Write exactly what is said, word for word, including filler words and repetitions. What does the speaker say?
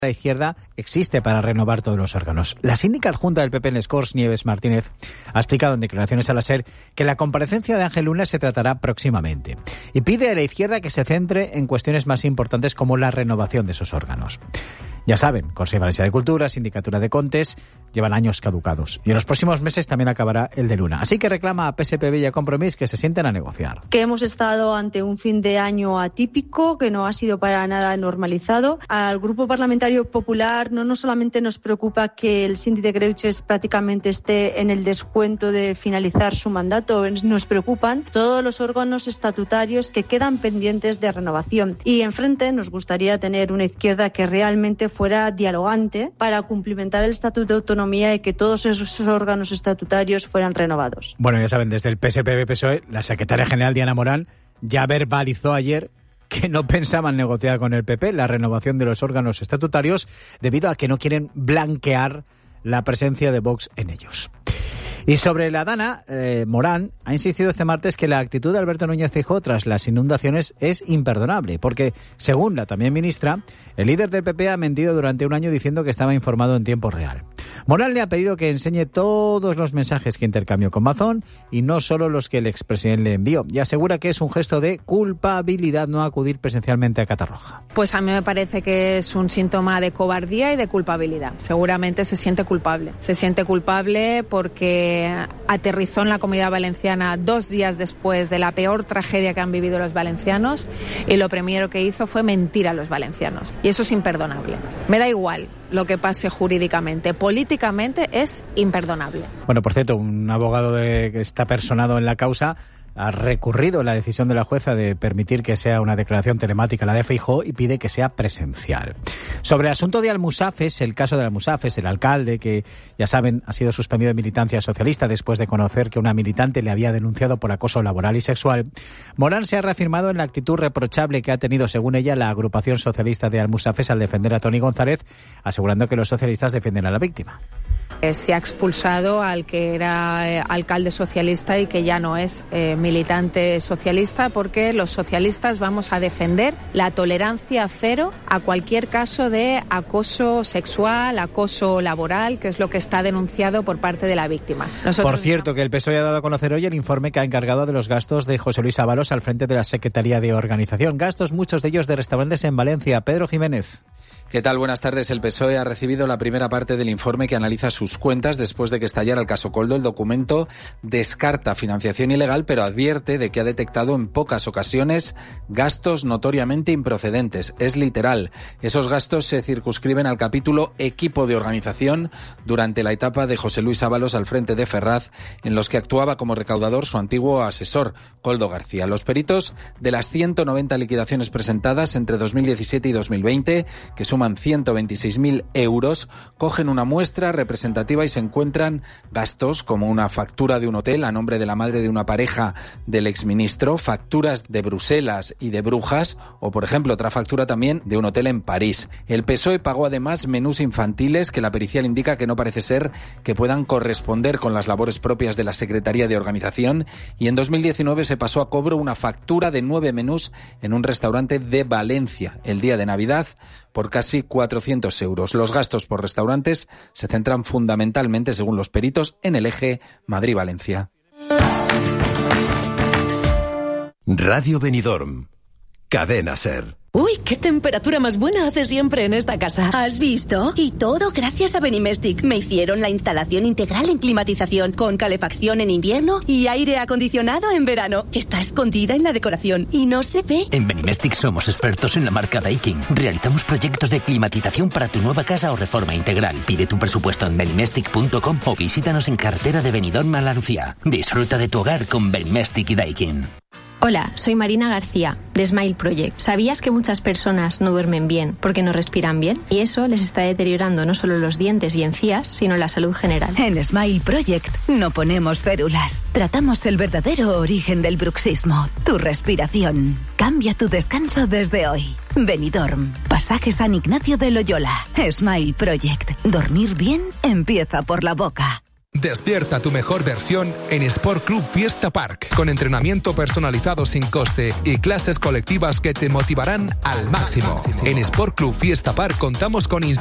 La izquierda existe para renovar todos los órganos. La síndica adjunta del P P en Les Corts, Nieves Martínez, ha explicado en declaraciones a la SER que la comparecencia de Ángel Luna se tratará próximamente y pide a la izquierda que se centre en cuestiones más importantes como la renovación de esos órganos. Ya saben, Consejo Valencià de Cultura, Sindicatura de Contes, llevan años caducados y en los próximos meses también acabará el de Luna. Así que reclama a P S P B y a Compromís que se sienten a negociar. Que hemos estado ante un fin de año atípico, que no ha sido para nada normalizado. Al Grupo Parlamentario Popular no, no solamente nos preocupa que el síndic de Greuges prácticamente esté en el descuento de finalizar su mandato, nos preocupan todos los órganos estatutarios que quedan pendientes de renovación. Y enfrente nos gustaría tener una izquierda que realmente fuera dialogante para cumplimentar el Estatuto de Autonomía y que todos esos órganos estatutarios fueran renovados. Bueno, ya saben, desde el P S P B P S O E, la secretaria general Diana Morán ya verbalizó ayer que no pensaban negociar con el P P la renovación de los órganos estatutarios debido a que no quieren blanquear la presencia de Vox en ellos. Y sobre la Dana, eh, Morán ha insistido este martes que la actitud de Alberto Núñez Feijóo tras las inundaciones es imperdonable, porque, según la también ministra, el líder del P P ha mentido durante un año diciendo que estaba informado en tiempo real. Morán le ha pedido que enseñe todos los mensajes que intercambió con Mazón y no solo los que el expresidente le envió, y asegura que es un gesto de culpabilidad no acudir presencialmente a Catarroja. Pues a mí me parece que es un síntoma de cobardía y de culpabilidad. Seguramente se siente culpable. Se siente culpable porque aterrizó en la Comunidad Valenciana dos días después de la peor tragedia que han vivido los valencianos y lo primero que hizo fue mentir a los valencianos. Y eso es imperdonable. Me da igual lo que pase jurídicamente. Políticamente es imperdonable. Bueno, por cierto, un abogado de, que está personado en la causa ha recurrido la decisión de la jueza de permitir que sea una declaración telemática la de Feijóo y pide que sea presencial. Sobre el asunto de Almusafes, el caso de Almusafes, el alcalde que, ya saben, ha sido suspendido de militancia socialista después de conocer que una militante le había denunciado por acoso laboral y sexual, Morán se ha reafirmado en la actitud reprochable que ha tenido, según ella, la agrupación socialista de Almusafes al defender a Toni González, asegurando que los socialistas defienden a la víctima. Se ha expulsado al que era eh, alcalde socialista y que ya no es eh, militante socialista, porque los socialistas vamos a defender la tolerancia cero a cualquier caso de acoso sexual, acoso laboral, que es lo que está denunciado por parte de la víctima. Nosotros por cierto, que el P S O E ha dado a conocer hoy el informe que ha encargado de los gastos de José Luis Ábalos al frente de la Secretaría de Organización. Gastos, muchos de ellos de restaurantes en Valencia. Pedro Jiménez. ¿Qué tal? Buenas tardes. El P S O E ha recibido la primera parte del informe que analiza sus cuentas después de que estallara el caso Koldo. El documento descarta financiación ilegal, pero advierte de que ha detectado en pocas ocasiones gastos notoriamente improcedentes. Es literal. Esos gastos se circunscriben al capítulo equipo de organización durante la etapa de José Luis Ábalos al frente de Ferraz, en los que actuaba como recaudador su antiguo asesor, Koldo García. Los peritos de las ciento noventa liquidaciones presentadas entre dos mil diecisiete y dos mil veinte, que suman ciento veintiséis mil euros, cogen una muestra representativa y se encuentran gastos como una factura de un hotel a nombre de la madre de una pareja del exministro, facturas de Bruselas y de Brujas, o por ejemplo otra factura también de un hotel en París. El P S O E pagó además menús infantiles que la pericial indica que no parece ser que puedan corresponder con las labores propias de la Secretaría de Organización, y en dos mil diecinueve se pasó a cobro una factura de nueve menús en un restaurante de Valencia el día de Navidad por casi cuatrocientos euros. Los gastos por restaurantes se centran fundamentalmente, según los peritos, en el eje Madrid-Valencia. Radio Benidorm. Cadena SER. Uy, qué temperatura más buena hace siempre en esta casa. ¿Has visto? Y todo gracias a Benimestic. Me hicieron la instalación integral en climatización, con calefacción en invierno y aire acondicionado en verano. Está escondida en la decoración y no se ve. En Benimestic somos expertos en la marca Daikin. Realizamos proyectos de climatización para tu nueva casa o reforma integral. Pide tu presupuesto en benimestic punto com o visítanos en carretera de Benidorm a La Lucía. Disfruta de tu hogar con Benimestic y Daikin. Hola, soy Marina García, de Smile Project. ¿Sabías que muchas personas no duermen bien porque no respiran bien? Y eso les está deteriorando no solo los dientes y encías, sino la salud general. En Smile Project no ponemos férulas. Tratamos el verdadero origen del bruxismo, tu respiración. Cambia tu descanso desde hoy. Benidorm, Pasaje San Ignacio de Loyola. Smile Project. Dormir bien empieza por la boca. Despierta tu mejor versión en Sport Club Fiesta Park, con entrenamiento personalizado sin coste y clases colectivas que te motivarán al máximo. En Sport Club Fiesta Park contamos con